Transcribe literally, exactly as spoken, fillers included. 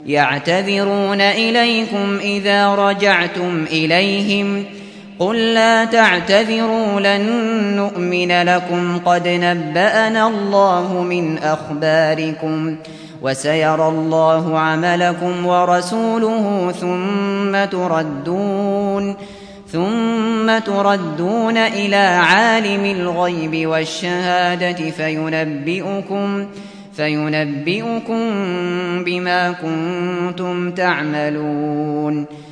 يعتذرون إليكم إذا رجعتم إليهم قل لا تعتذروا لن نؤمن لكم قد نبأنا الله من أخباركم وسيرى الله عملكم ورسوله ثم تردون ثم تردون إلى عالم الغيب والشهادة فينبئكم فينبئكم بما كنتم تعملون